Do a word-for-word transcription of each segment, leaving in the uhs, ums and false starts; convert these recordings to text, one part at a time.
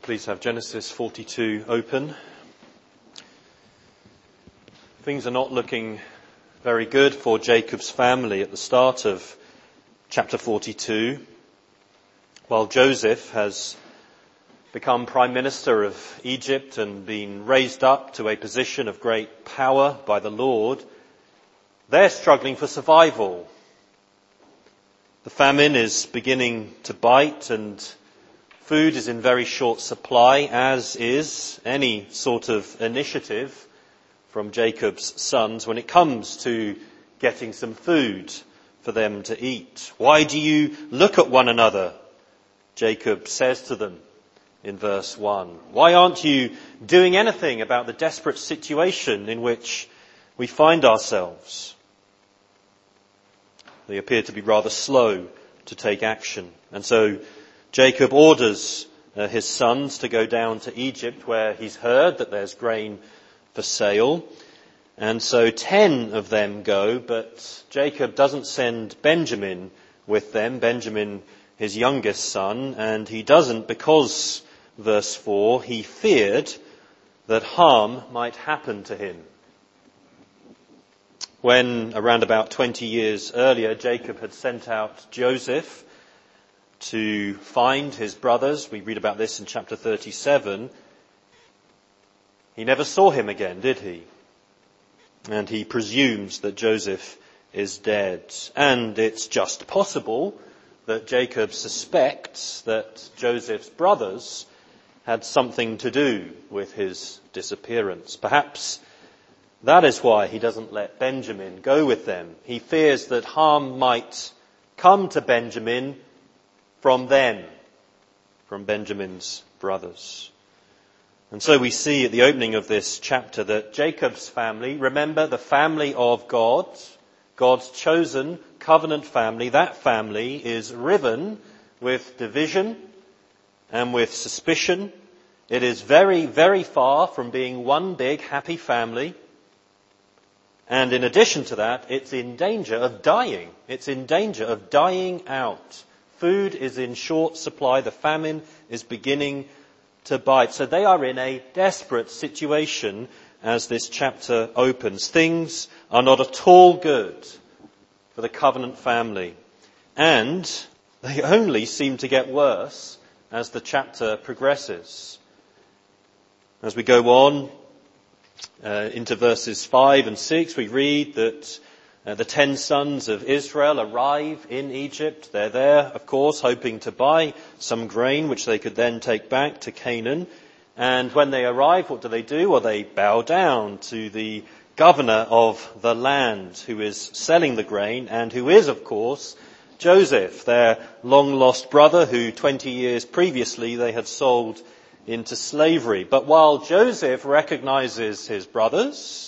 Please have Genesis forty-two open. Things are not looking very good for Jacob's family at the start of chapter forty-two. While Joseph has become Prime Minister of Egypt and been raised up to a position of great power by the Lord, they're struggling for survival. The famine is beginning to bite and food is in very short supply, as is any sort of initiative from Jacob's sons when it comes to getting some food for them to eat. Why do you look at one another? Jacob says to them in verse one. Why aren't you doing anything about the desperate situation in which we find ourselves? They appear to be rather slow to take action. And so Jacob orders uh, his sons to go down to Egypt, where he's heard that there's grain for sale. And so ten of them go, but Jacob doesn't send Benjamin with them, Benjamin, his youngest son, and he doesn't because, verse four, he feared that harm might happen to him. When, around about twenty years earlier, Jacob had sent out Joseph to find his brothers, we read about this in chapter thirty-seven, he never saw him again, did he? And he presumes that Joseph is dead. And it's just possible that Jacob suspects that Joseph's brothers had something to do with his disappearance. Perhaps that is why he doesn't let Benjamin go with them. He fears that harm might come to Benjamin from them, from Benjamin's brothers. And so we see at the opening of this chapter that Jacob's family, remember the family of God, God's chosen covenant family, that family is riven with division and with suspicion. It is very, very far from being one big happy family. And in addition to that, it's in danger of dying. It's in danger of dying out. Food is in short supply. The famine is beginning to bite. So they are in a desperate situation as this chapter opens. Things are not at all good for the covenant family. And they only seem to get worse as the chapter progresses. As we go on uh, into verses five and six, we read that Uh, the ten sons of Israel arrive in Egypt. They're there, of course, hoping to buy some grain, which they could then take back to Canaan. And when they arrive, what do they do? Well, they bow down to the governor of the land who is selling the grain and who is, of course, Joseph, their long-lost brother who twenty years previously they had sold into slavery. But while Joseph recognizes his brothers,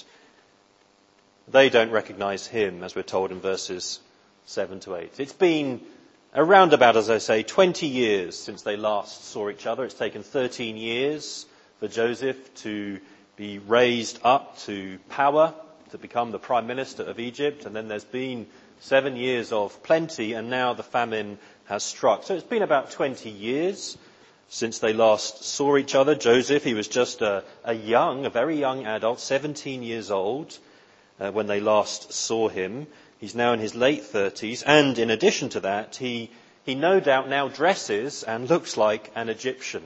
they don't recognize him, as we're told in verses seven to eight. It's been around about, as I say, twenty years since they last saw each other. It's taken thirteen years for Joseph to be raised up to power, to become the Prime Minister of Egypt. And then there's been seven years of plenty, and now the famine has struck. So it's been about twenty years since they last saw each other. Joseph, he was just a, a young, a very young adult, seventeen years old. Uh, when they last saw him. He's now in his late thirties, and in addition to that, he, he no doubt now dresses and looks like an Egyptian.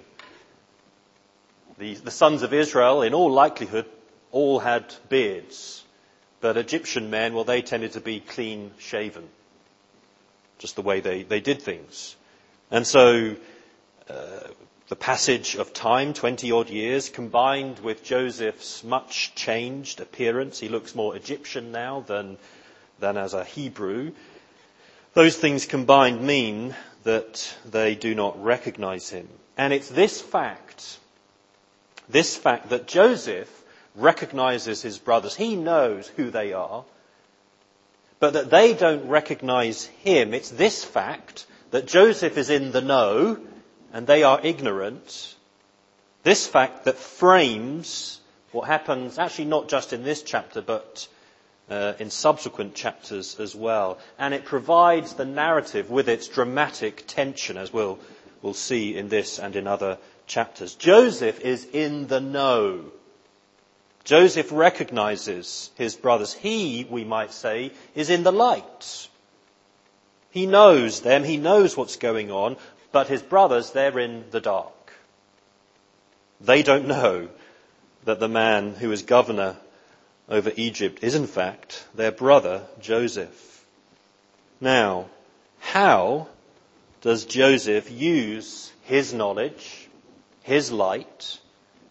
The, the sons of Israel, in all likelihood, all had beards, but Egyptian men, well, they tended to be clean shaven, just the way they, they did things. And so uh, the passage of time, twenty odd years, combined with Joseph's much changed appearance, he looks more Egyptian now than, than as a Hebrew. Those things combined mean that they do not recognize him. And it's this fact, this fact that Joseph recognizes his brothers. He knows who they are, but that they don't recognize him. It's this fact that Joseph is in the know and they are ignorant. This fact that frames what happens, actually not just in this chapter, but uh, in subsequent chapters as well. And it provides the narrative with its dramatic tension, as we'll, we'll see in this and in other chapters. Joseph is in the know. Joseph recognizes his brothers. He, we might say, is in the light. He knows them. He knows what's going on. But his brothers, they're in the dark. They don't know that the man who is governor over Egypt is in fact their brother Joseph. Now, how does Joseph use his knowledge, his light,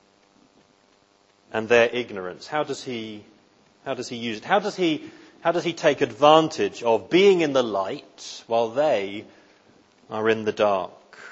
and their ignorance? How does he, how does he use it? How does he, how does he take advantage of being in the light while they are in the dark?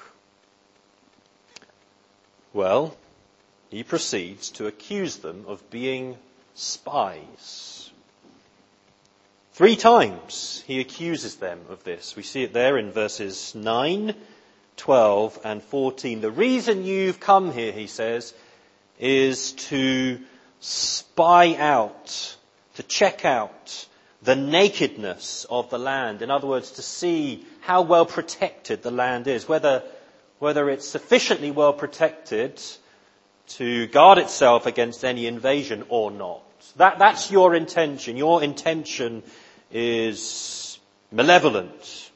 Well, he proceeds to accuse them of being spies. Three times he accuses them of this. We see it there in verses nine, twelve and fourteen. The reason you've come here, he says, is to spy out, to check out the nakedness of the land. In other words, to see how well protected the land is, whether, whether it's sufficiently well protected to guard itself against any invasion or not. That, that's your intention. Your intention is malevolent.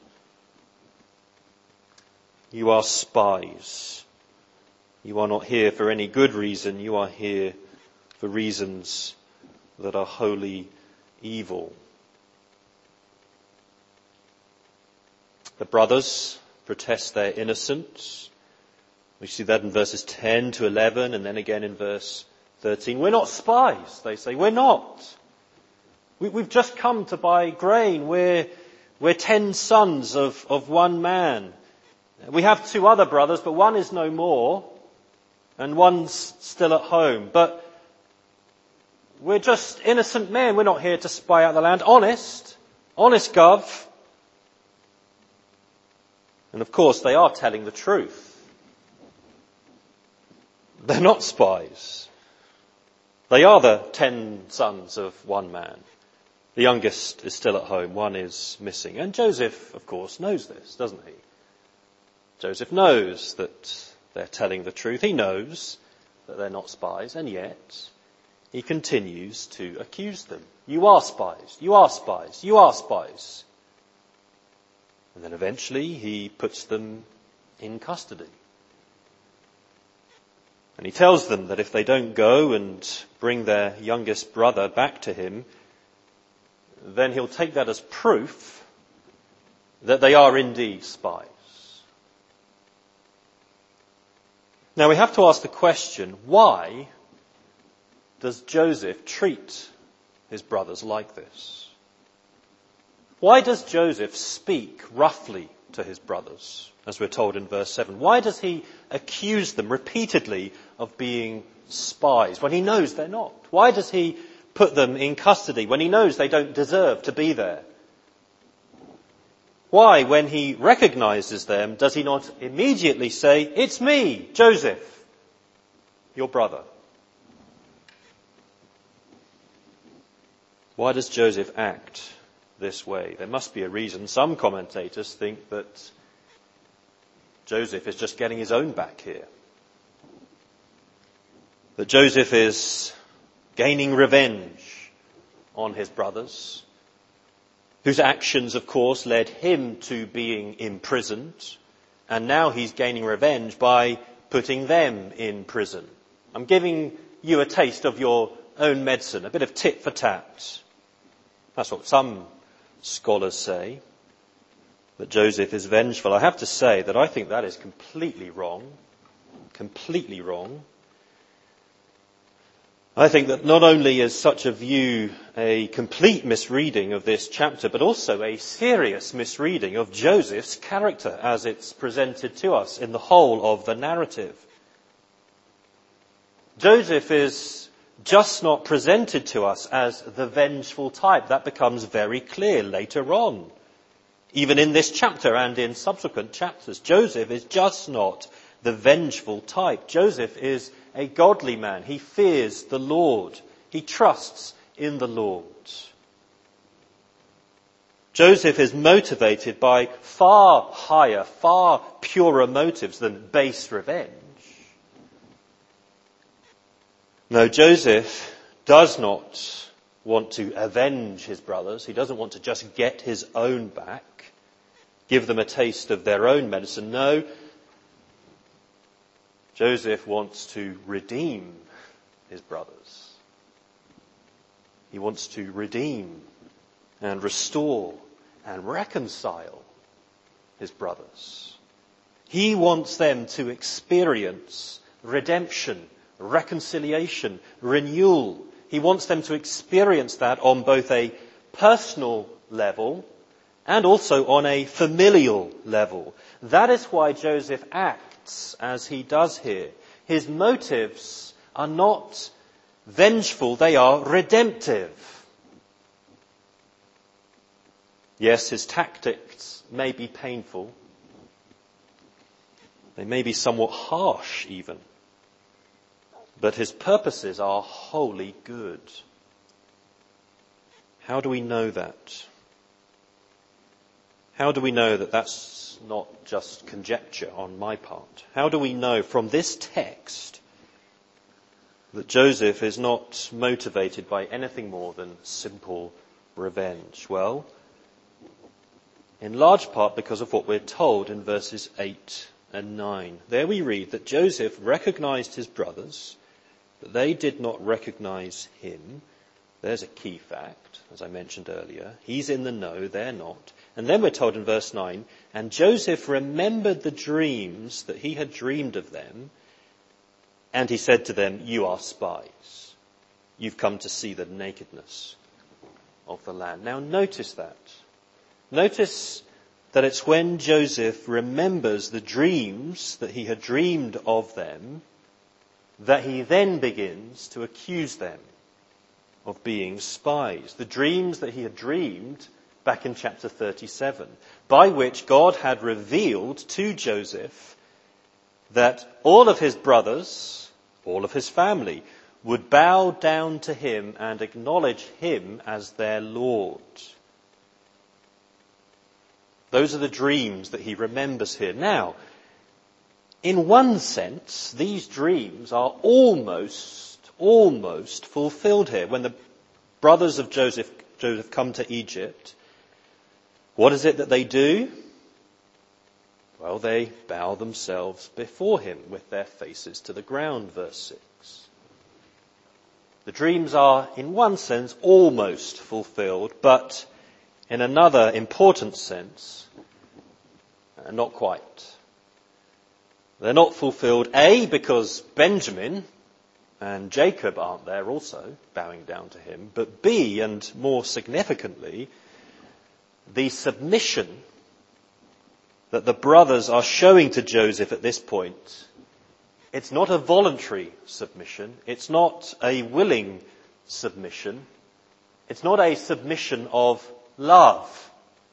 You are spies. You are not here for any good reason. You are here for reasons that are wholly evil. The brothers protest their innocence. We see that in verses ten to eleven and then again in verse thirteen. We're not spies, they say. We're not. We, we've just come to buy grain. We're, we're ten sons of, of one man. We have two other brothers, but one is no more and one's still at home. But we're just innocent men. We're not here to spy out the land. Honest. Honest, Gov. And of course they are telling the truth. They're not spies. They are the ten sons of one man. The youngest is still at home. One is missing. And Joseph, of course, knows this, doesn't he? Joseph knows that they're telling the truth. He knows that they're not spies. And yet, he continues to accuse them. You are spies. You are spies. You are spies. And then eventually he puts them in custody. And he tells them that if they don't go and bring their youngest brother back to him, then he'll take that as proof that they are indeed spies. Now we have to ask the question, why does Joseph treat his brothers like this? Why does Joseph speak roughly to his brothers, as we're told in verse seven? Why does he accuse them repeatedly of being spies when he knows they're not? Why does he put them in custody when he knows they don't deserve to be there? Why, when he recognizes them, does he not immediately say, "It's me, Joseph, your brother"? Why does Joseph act this way? There must be a reason. Some commentators think that Joseph is just getting his own back here. That Joseph is gaining revenge on his brothers, whose actions, of course, led him to being imprisoned, and now he's gaining revenge by putting them in prison. I'm giving you a taste of your own medicine, a bit of tit for tat. That's what some scholars say, that Joseph is vengeful. I have to say that I think that is completely wrong. Completely wrong. I think that not only is such a view a complete misreading of this chapter, but also a serious misreading of Joseph's character as it's presented to us in the whole of the narrative. Joseph is just not presented to us as the vengeful type. That becomes very clear later on. Even in this chapter and in subsequent chapters, Joseph is just not the vengeful type. Joseph is a godly man. He fears the Lord. He trusts in the Lord. Joseph is motivated by far higher, far purer motives than base revenge. No, Joseph does not want to avenge his brothers. He doesn't want to just get his own back, give them a taste of their own medicine. No, Joseph wants to redeem his brothers. He wants to redeem and restore and reconcile his brothers. He wants them to experience redemption, reconciliation, renewal. He wants them to experience that on both a personal level and also on a familial level. That is why Joseph acts as he does here. His motives are not vengeful, they are redemptive. Yes, his tactics may be painful. They may be somewhat harsh even. But his purposes are wholly good. How do we know that? How do we know that that's not just conjecture on my part? How do we know from this text that Joseph is not motivated by anything more than simple revenge? Well, in large part because of what we're told in verses eight and nine. There we read that Joseph recognized his brothers, but they did not recognize him. There's a key fact, as I mentioned earlier. He's in the know, they're not. And then we're told in verse nine, and Joseph remembered the dreams that he had dreamed of them, and he said to them, you are spies. You've come to see the nakedness of the land. Now notice that. Notice that it's when Joseph remembers the dreams that he had dreamed of them that he then begins to accuse them of being spies. The dreams that he had dreamed back in chapter thirty-seven, by which God had revealed to Joseph that all of his brothers, all of his family, would bow down to him and acknowledge him as their Lord. Those are the dreams that he remembers here. Now, in one sense, these dreams are almost, almost fulfilled here. When the brothers of Joseph, Joseph come to Egypt, what is it that they do? Well, they bow themselves before him with their faces to the ground, verse six. The dreams are, in one sense, almost fulfilled, but in another important sense, uh, not quite. They're not fulfilled, A, because Benjamin and Jacob aren't there also, bowing down to him, but B, and more significantly, the submission that the brothers are showing to Joseph at this point, it's not a voluntary submission, it's not a willing submission, it's not a submission of love.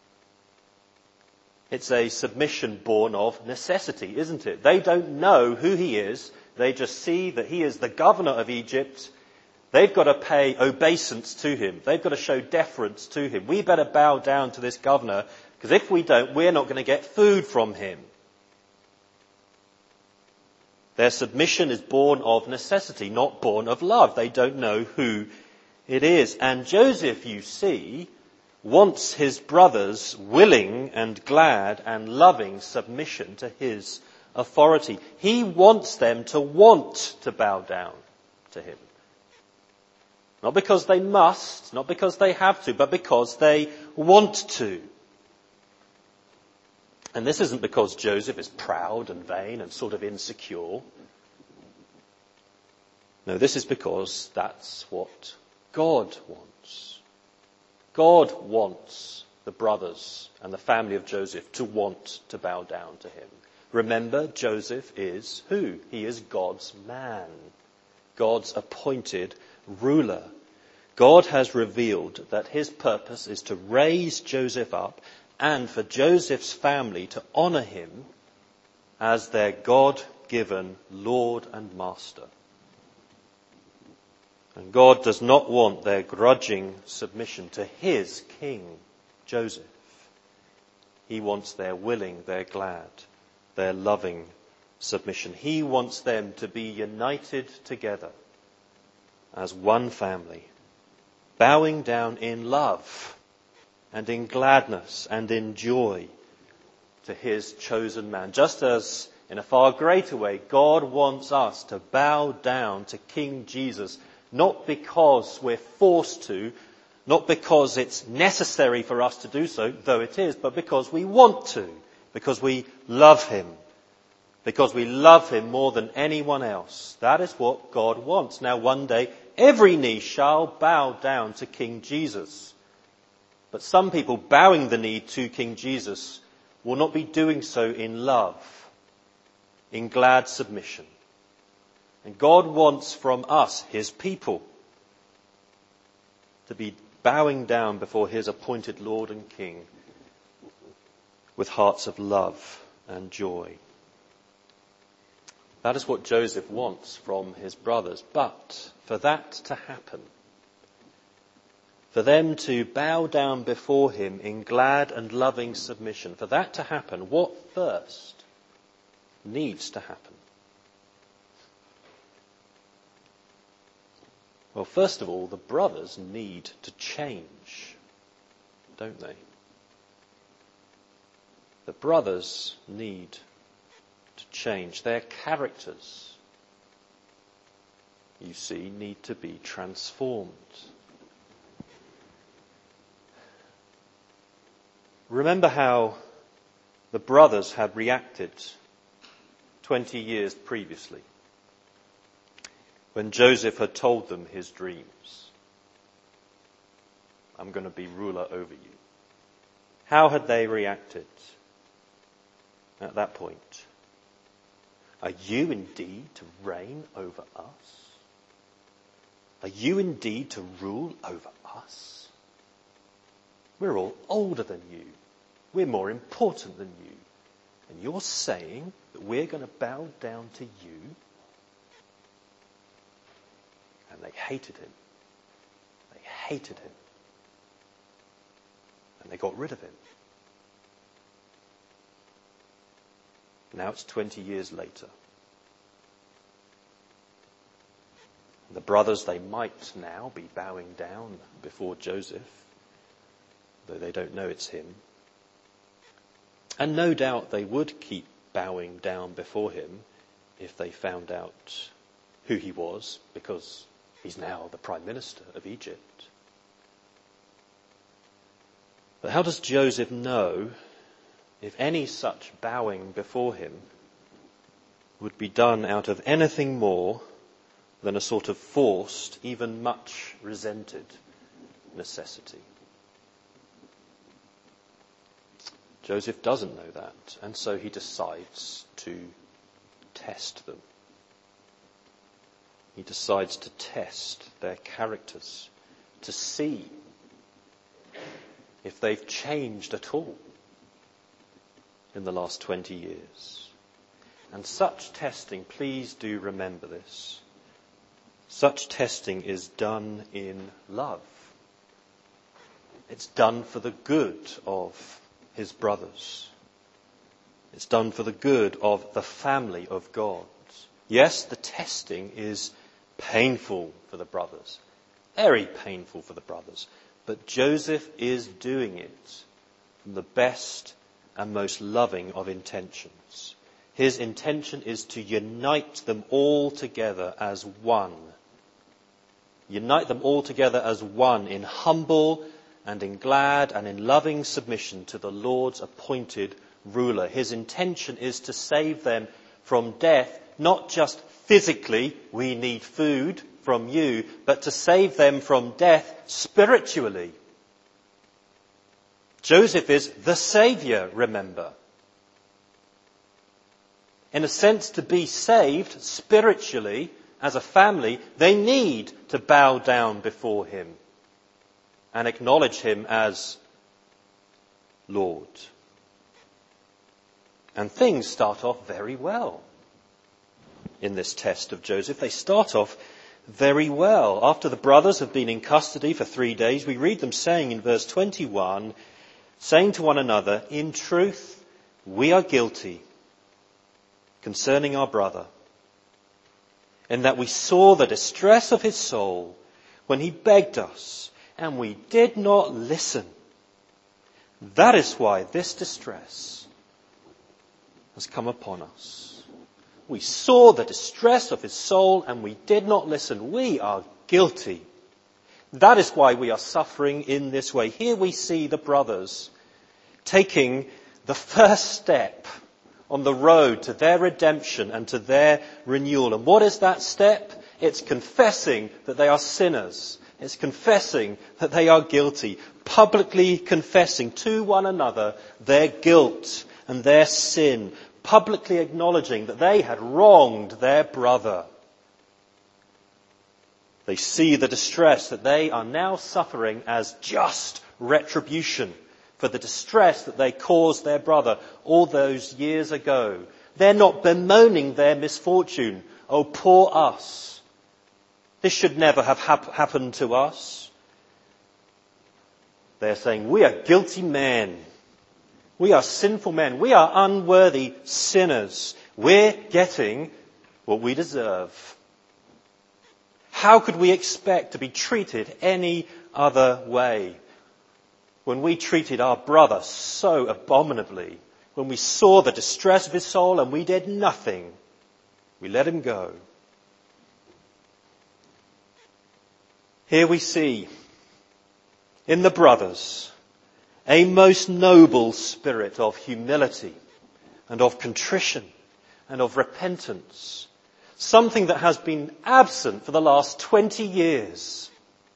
It's a submission born of necessity, isn't it? They don't know who he is. They just see that he is the governor of Egypt. They've got to pay obeisance to him. They've got to show deference to him. We better bow down to this governor, because if we don't, we're not going to get food from him. Their submission is born of necessity, not born of love. They don't know who it is. And Joseph, you see, wants his brothers willing and glad and loving submission to his authority. He wants them to want to bow down to him. Not because they must, not because they have to, but because they want to. And this isn't because Joseph is proud and vain and sort of insecure. No, this is because that's what God wants. God wants the brothers and the family of Joseph to want to bow down to him. Remember, Joseph is who? He is God's man, God's appointed ruler. God has revealed that his purpose is to raise Joseph up and for Joseph's family to honour him as their God-given Lord and Master. And God does not want their grudging submission to his king, Joseph. He wants their willing, their glad, their loving submission. He wants them to be united together as one family, bowing down in love and in gladness and in joy to his chosen man. Just as in a far greater way, God wants us to bow down to King Jesus, not because we're forced to, not because it's necessary for us to do so, though it is, but because we want to, because we love him, because we love him more than anyone else. That is what God wants. Now, one day, every knee shall bow down to King Jesus. But some people bowing the knee to King Jesus will not be doing so in love, in glad submission. And God wants from us, his people, to be bowing down before his appointed Lord and King with hearts of love and joy. That is what Joseph wants from his brothers. But for that to happen, for them to bow down before him in glad and loving submission, for that to happen, what first needs to happen? Well, first of all, the brothers need to change, don't they? The brothers need to change. Their characters, you see, need to be transformed. Remember how the brothers had reacted twenty years previously, when Joseph had told them his dreams. I'm going to be ruler over you. How had they reacted at that point? Are you indeed to reign over us? Are you indeed to rule over us? We're all older than you. We're more important than you. And you're saying that we're going to bow down to you? And they hated him. They hated him. And they got rid of him. Now it's twenty years later. The brothers, they might now be bowing down before Joseph, though they don't know it's him. And no doubt they would keep bowing down before him if they found out who he was, because he's now the Prime Minister of Egypt. But how does Joseph know if any such bowing before him would be done out of anything more than a sort of forced, even much resented necessity? Joseph doesn't know that, and so he decides to test them. He decides to test their characters, to see if they've changed at all in the last twenty years. And such testing, please do remember this, such testing is done in love. It's done for the good of his brothers. It's done for the good of the family of God. Yes, the testing is painful for the brothers, very painful for the brothers, but Joseph is doing it from the best and most loving of intentions. His intention is to unite them all together as one. Unite them all together as one in humble and in glad and in loving submission to the Lord's appointed ruler. His intention is to save them from death, not just physically, we need food from you, but to save them from death spiritually. Joseph is the Saviour, remember. In a sense, to be saved spiritually as a family, they need to bow down before him and acknowledge him as Lord. And things start off very well in this test of Joseph. They start off very well. After the brothers have been in custody for three days, we read them saying in verse twenty-one, saying to one another, in truth, we are guilty concerning our brother, in that we saw the distress of his soul when he begged us, and we did not listen. That is why this distress has come upon us. We saw the distress of his soul and we did not listen. We are guilty. That is why we are suffering in this way. Here we see the brothers taking the first step on the road to their redemption and to their renewal. And what is that step? It's confessing that they are sinners. It's confessing that they are guilty. Publicly confessing to one another their guilt and their sin. Publicly acknowledging that they had wronged their brother. They see the distress that they are now suffering as just retribution for the distress that they caused their brother all those years ago. They're not bemoaning their misfortune. Oh, poor us. This should never have hap- happened to us. They're saying, we are guilty men. We are sinful men. We are unworthy sinners. We're getting what we deserve. How could we expect to be treated any other way? When we treated our brother so abominably, when we saw the distress of his soul and we did nothing, we let him go. Here we see in the brothers a most noble spirit of humility and of contrition and of repentance, something that has been absent for the last twenty years.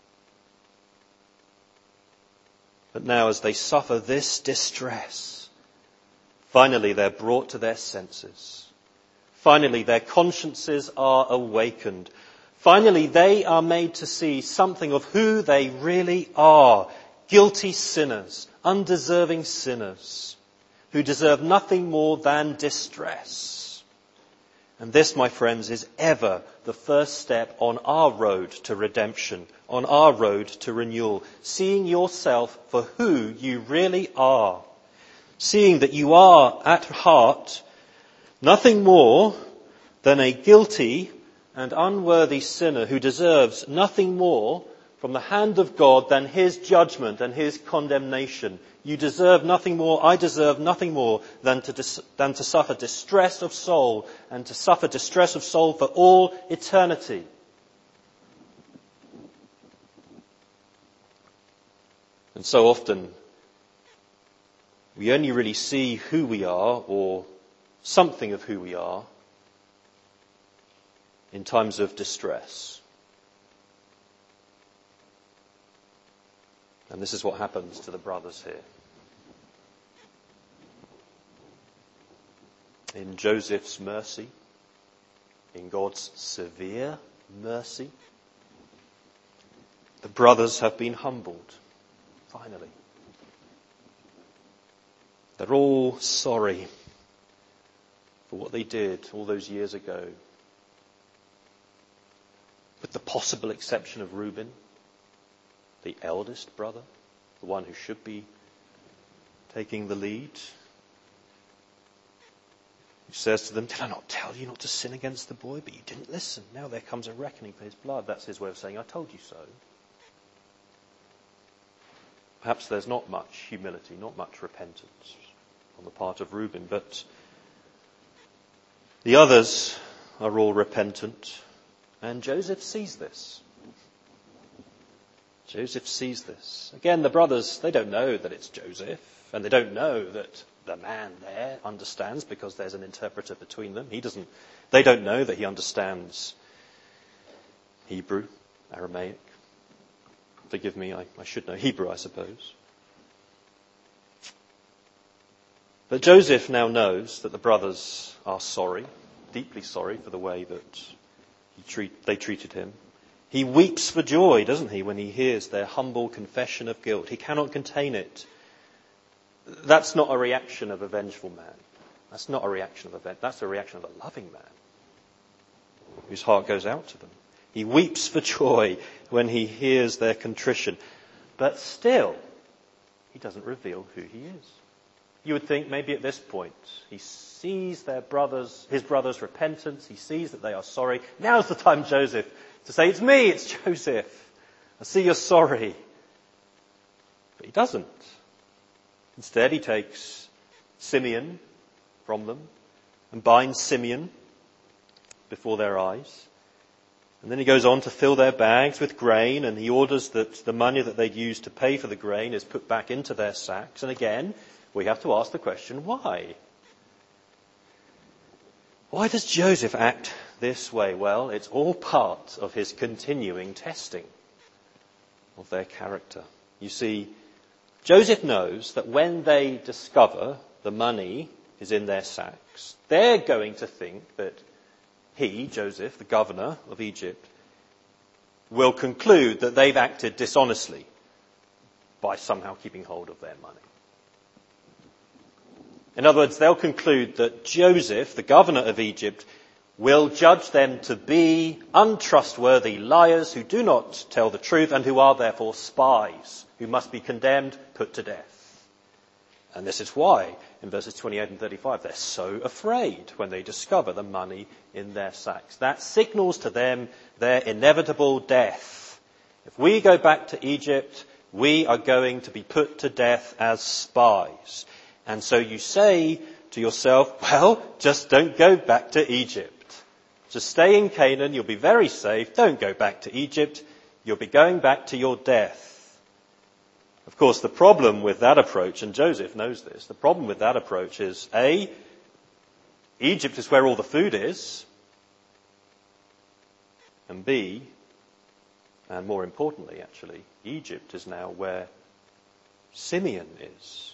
But now as they suffer this distress, finally they're brought to their senses. Finally their consciences are awakened. Finally they are made to see something of who they really are. Guilty sinners, undeserving sinners, who deserve nothing more than distress. And this, my friends, is ever the first step on our road to redemption, on our road to renewal. Seeing yourself for who you really are. Seeing that you are, at heart, nothing more than a guilty and unworthy sinner who deserves nothing more from the hand of God than his judgment and his condemnation. You deserve nothing more, I deserve nothing more than to, dis- than to suffer distress of soul, and to suffer distress of soul for all eternity. And so often we only really see who we are, or something of who we are, in times of distress. And this is what happens to the brothers here. In Joseph's mercy, in God's severe mercy, the brothers have been humbled, finally. They're all sorry for what they did all those years ago. With the possible exception of Reuben, the eldest brother, the one who should be taking the lead, who says to them, did I not tell you not to sin against the boy? But you didn't listen. Now there comes a reckoning for his blood. That's his way of saying, I told you so. Perhaps there's not much humility, not much repentance on the part of Reuben, but the others are all repentant, and Joseph sees this. Joseph sees this. Again, the brothers, they don't know that it's Joseph, and they don't know that the man there understands, because there's an interpreter between them. He doesn't. They don't know that he understands Hebrew, Aramaic. Forgive me, I, I should know Hebrew, I suppose. But Joseph now knows that the brothers are sorry, deeply sorry for the way that he treat, they treated him. He weeps for joy, doesn't he, when he hears their humble confession of guilt. He cannot contain it. That's not a reaction of a vengeful man. That's not a reaction of a vengeful. That's a reaction of a loving man whose heart goes out to them. He weeps for joy when he hears their contrition. But still, he doesn't reveal who he is. You would think maybe at this point he sees their brothers, his brothers' repentance. He sees that they are sorry. Now's the time, Joseph, to say, it's me, it's Joseph. I see you're sorry. But he doesn't. Instead, he takes Simeon from them and binds Simeon before their eyes. And then he goes on to fill their bags with grain, and he orders that the money that they'd used to pay for the grain is put back into their sacks. And again, we have to ask the question, why? Why does Joseph act this way? Well, it's all part of his continuing testing of their character. You see, Joseph knows that when they discover the money is in their sacks, they're going to think that he, Joseph, the governor of Egypt, will conclude that they've acted dishonestly by somehow keeping hold of their money. In other words, they'll conclude that Joseph, the governor of Egypt, will judge them to be untrustworthy liars who do not tell the truth and who are therefore spies, who must be condemned, put to death. And this is why, in verses twenty-eight and thirty-five, they're so afraid when they discover the money in their sacks. That signals to them their inevitable death. If we go back to Egypt, we are going to be put to death as spies. And so you say to yourself, well, just don't go back to Egypt. Just stay in Canaan, you'll be very safe. Don't go back to Egypt. You'll be going back to your death. Of course, the problem with that approach, and Joseph knows this, the problem with that approach is, A, Egypt is where all the food is, and B, and more importantly actually, Egypt is now where Simeon is.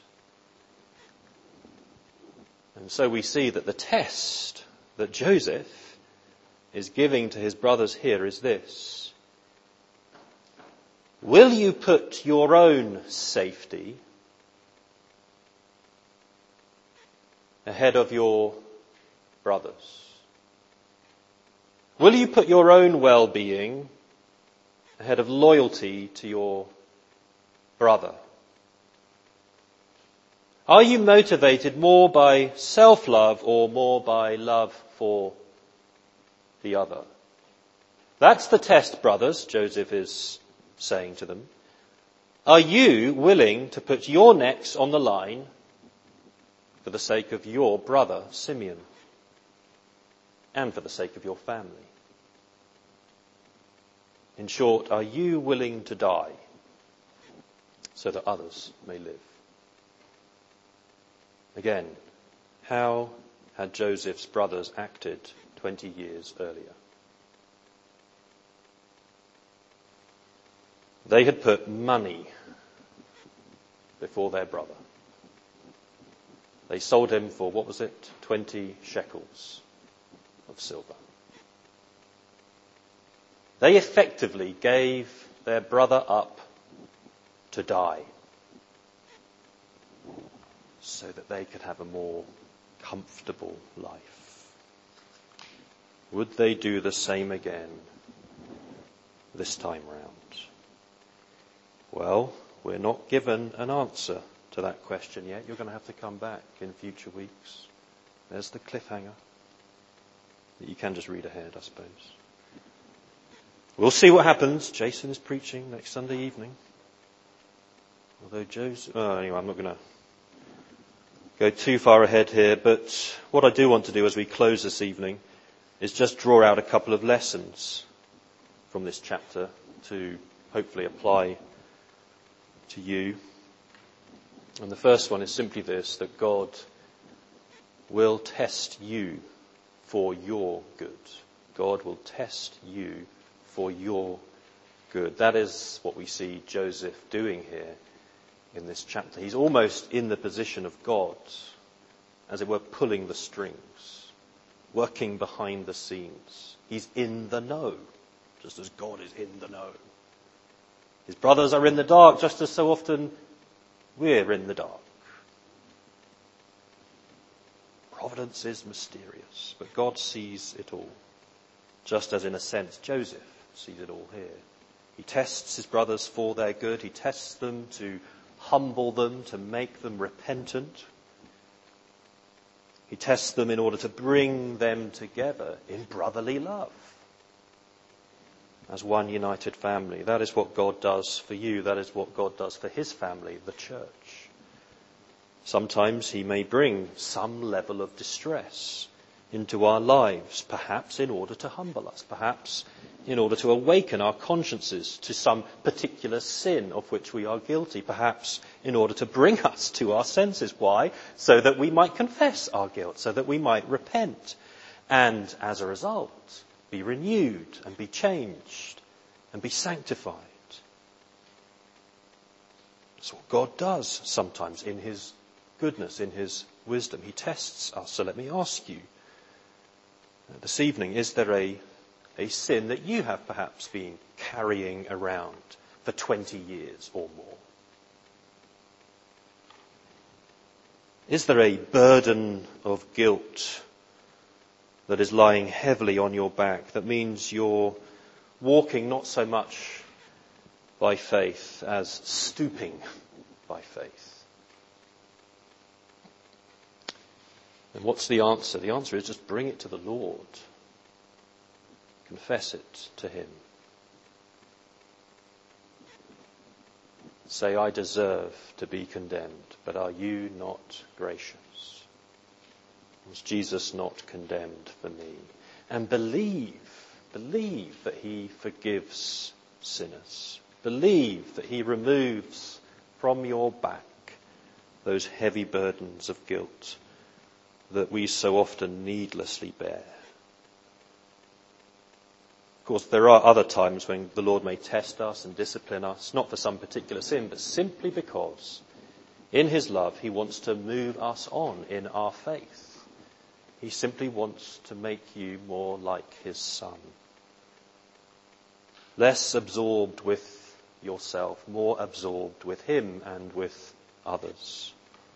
And so we see that the test that Joseph is giving to his brothers here is this. Will you put your own safety ahead of your brothers? Will you put your own well-being ahead of loyalty to your brother? Are you motivated more by self-love or more by love for the other? That's the test, brothers, Joseph is saying to them. Are you willing to put your necks on the line for the sake of your brother, Simeon, and for the sake of your family? In short, are you willing to die so that others may live? Again, how had Joseph's brothers acted twenty years earlier? They had put money before their brother. They sold him for, what was it, twenty shekels of silver. They effectively gave their brother up to die so that they could have a more comfortable life. Would they do the same again this time round? Well, we're not given an answer to that question yet. You're going to have to come back in future weeks. There's the cliffhanger. You can just read ahead, I suppose. We'll see what happens. Jason is preaching next Sunday evening. Although Joe's... Oh, anyway, I'm not going to go too far ahead here. But what I do want to do as we close this evening is just draw out a couple of lessons from this chapter to hopefully apply to you. And the first one is simply this, that God will test you for your good. God will test you for your good. That is what we see Joseph doing here in this chapter. He's almost in the position of God, as it were, pulling the strings, working behind the scenes. He's in the know, just as God is in the know. His brothers are in the dark, just as so often we're in the dark. Providence is mysterious, but God sees it all, just as in a sense Joseph sees it all here. He tests his brothers for their good. He tests them to humble them, to make them repentant. He tests them in order to bring them together in brotherly love as one united family. That is what God does for you. That is what God does for his family, the church. Sometimes he may bring some level of distress into our lives, perhaps in order to humble us, perhaps in order to awaken our consciences to some particular sin of which we are guilty, perhaps in order to bring us to our senses. Why? So that we might confess our guilt, so that we might repent, and as a result, be renewed and be changed and be sanctified. That's what God does sometimes in his goodness, in his wisdom. He tests us. So let me ask you this evening, is there a, a sin that you have perhaps been carrying around for twenty years or more? Is there a burden of guilt that is lying heavily on your back, that means you're walking not so much by faith as stooping by faith? And what's the answer? The answer is just bring it to the Lord. Confess it to him. Say, I deserve to be condemned, but are you not gracious? Was Jesus not condemned for me? And believe, believe that he forgives sinners. Believe that he removes from your back those heavy burdens of guilt that we so often needlessly bear. Of course, there are other times when the Lord may test us and discipline us, not for some particular sin, but simply because in his love he wants to move us on in our faith. He simply wants to make you more like his Son. Less absorbed with yourself, more absorbed with him and with others.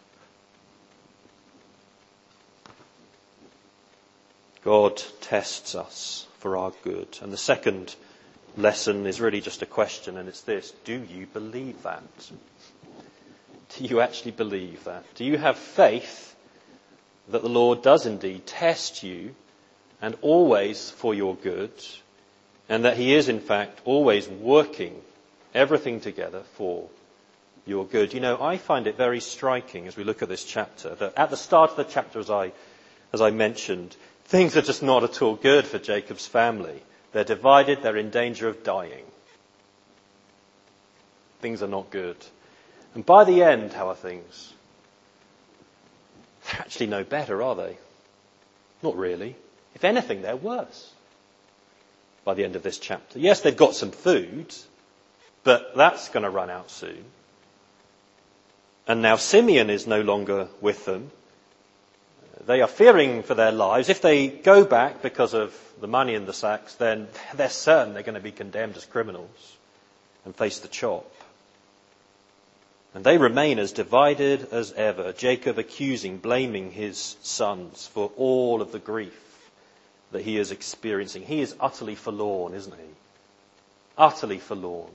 God tests us for our good. And the second lesson is really just a question, and it's this: do you believe that? Do you actually believe that? Do you have faith that the Lord does indeed test you, and always for your good, and that he is in fact always working everything together for your good? You know, I find it very striking as we look at this chapter that at the start of the chapter, as I, as I mentioned, things are just not at all good for Jacob's family. They're divided, they're in danger of dying. Things are not good. And by the end, how are things? They're actually no better, are they? Not really. If anything, they're worse by the end of this chapter. Yes, they've got some food, but that's going to run out soon. And now Simeon is no longer with them. They are fearing for their lives. If they go back because of the money in the sacks, then they're certain they're going to be condemned as criminals and face the chop. And they remain as divided as ever, Jacob accusing, blaming his sons for all of the grief that he is experiencing. He is utterly forlorn, isn't he? Utterly forlorn.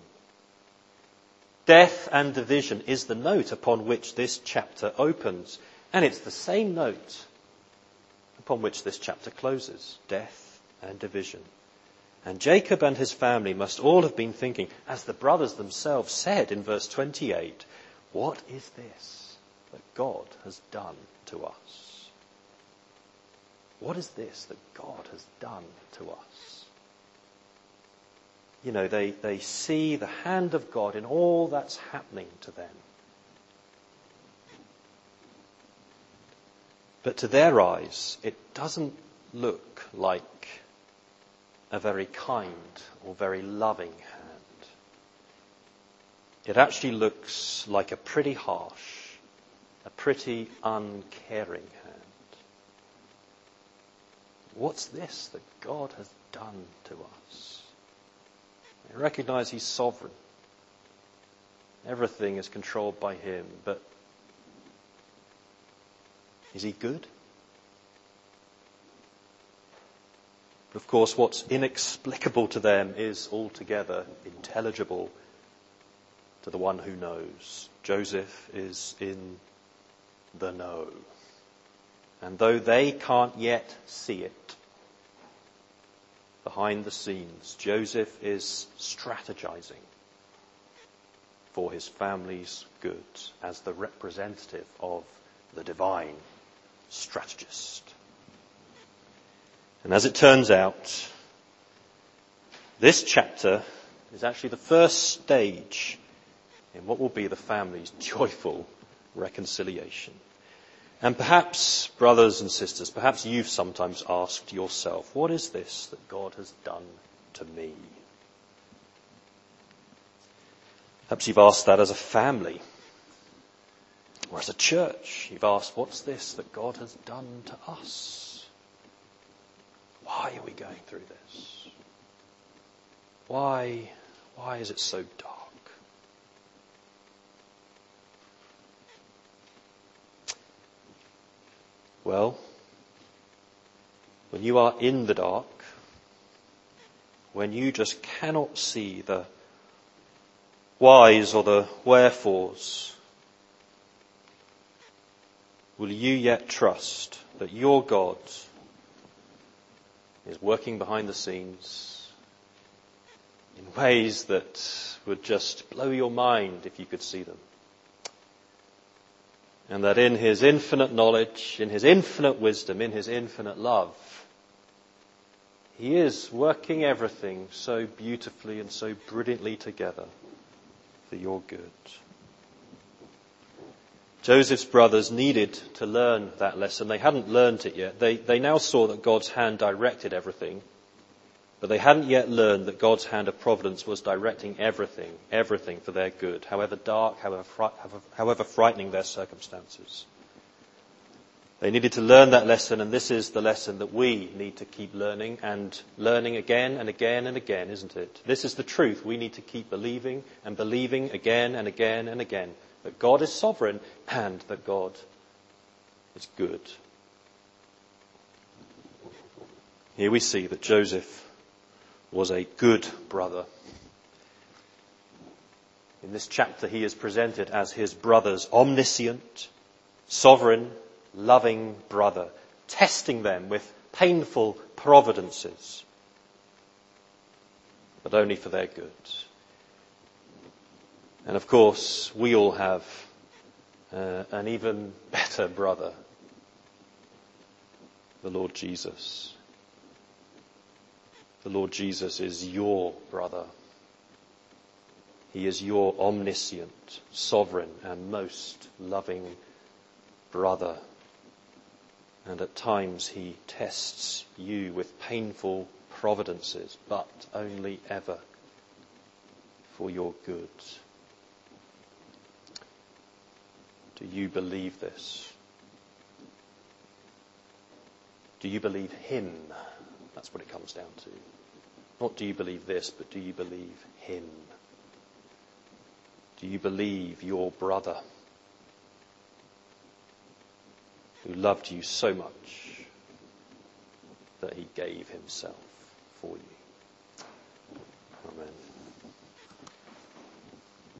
Death and division is the note upon which this chapter opens. And it's the same note upon which this chapter closes. Death and division. And Jacob and his family must all have been thinking, as the brothers themselves said in verse twenty-eight, what is this that God has done to us? What is this that God has done to us? You know, they, they see the hand of God in all that's happening to them. But to their eyes, it doesn't look like a very kind or very loving hand. It actually looks like a pretty harsh, a pretty uncaring hand. What's this that God has done to us? I recognize he's sovereign. Everything is controlled by him, but is he good? But of course, what's inexplicable to them is altogether intelligible to the one who knows. Joseph is in the know. And though they can't yet see it, behind the scenes, Joseph is strategizing for his family's good as the representative of the divine strategist. And as it turns out, this chapter is actually the first stage in what will be the family's joyful reconciliation. And perhaps, brothers and sisters, perhaps you've sometimes asked yourself, what is this that God has done to me? Perhaps you've asked that as a family or as a church. You've asked, what's this that God has done to us? Why are we going through this? Why, why is it so dark? Well, when you are in the dark, when you just cannot see the whys or the wherefores, will you yet trust that your God is working behind the scenes in ways that would just blow your mind if you could see them? And that in his infinite knowledge, in his infinite wisdom, in his infinite love, he is working everything so beautifully and so brilliantly together for your good. Joseph's brothers needed to learn that lesson. They hadn't learned it yet. They, they now saw that God's hand directed everything, but they hadn't yet learned that God's hand of providence was directing everything, everything for their good, however dark, however, fri- however frightening their circumstances. They needed to learn that lesson, and this is the lesson that we need to keep learning and learning again and again and again, isn't it? This is the truth we need to keep believing and believing again and again and again, that God is sovereign and that God is good. Here we see that Joseph was a good brother. In this chapter he is presented as his brother's omniscient, sovereign, loving brother, testing them with painful providences, but only for their good. And of course, we all have uh, an even better brother, the Lord Jesus. The Lord Jesus is your brother. He is your omniscient, sovereign, and most loving brother. And at times he tests you with painful providences, but only ever for your good. Do you believe this? Do you believe him? That's what it comes down to. Not do you believe this, but do you believe him? Do you believe your brother who loved you so much that he gave himself for you? Amen.